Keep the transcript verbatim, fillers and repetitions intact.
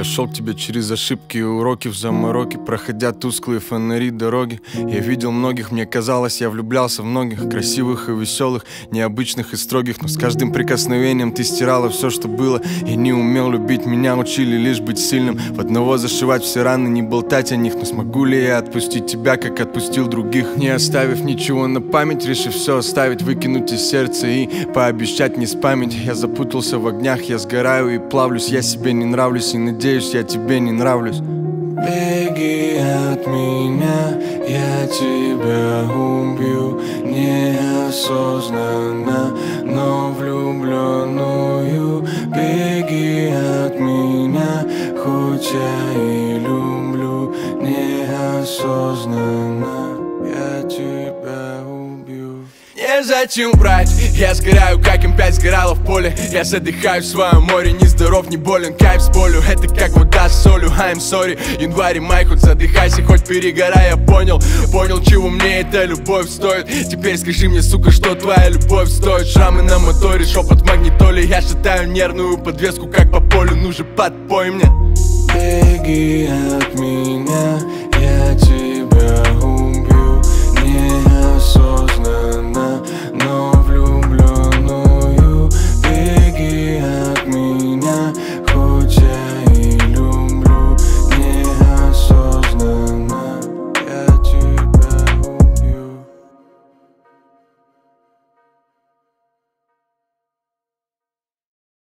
шел к тебе через ошибки и уроки в замороке, проходя тусклые фонари дороги. Я видел многих, мне казалось, я влюблялся в многих, красивых и веселых, необычных и строгих. Но с каждым прикосновением ты стирала все, что было. Я не умел любить, меня учили лишь быть сильным, в одного зашивать все раны, не болтать о них. Но смогу ли я отпустить тебя, как отпустил других, не оставив ничего на память, решив все оставить, выкинуть из сердца и пообещать не спамить. Я запутался в огнях, я сгораю и плавлюсь, я себе не нравлюсь и надеюсь, я тебе не нравлюсь. Беги от меня, я тебя убью, неосознанно, но влюбленную. Беги от меня, хоть я и люблю, неосознанно, я тебя убью. Незачем врать, я сгораю, как эм пять сгорала в поле. Я задыхаюсь в своем море, не здоров, не болен, кайф с болью. Это как вода с солью, I'm sorry. Январь и май, хоть задыхайся, хоть перегорай, я понял. Понял, чего мне эта любовь стоит. Теперь скажи мне, сука, что твоя любовь стоит. Шрамы на моторе, шепот в магнитоле. Я шатаю нервную подвеску, как по полю, ну же подпой мне. Беги от меня,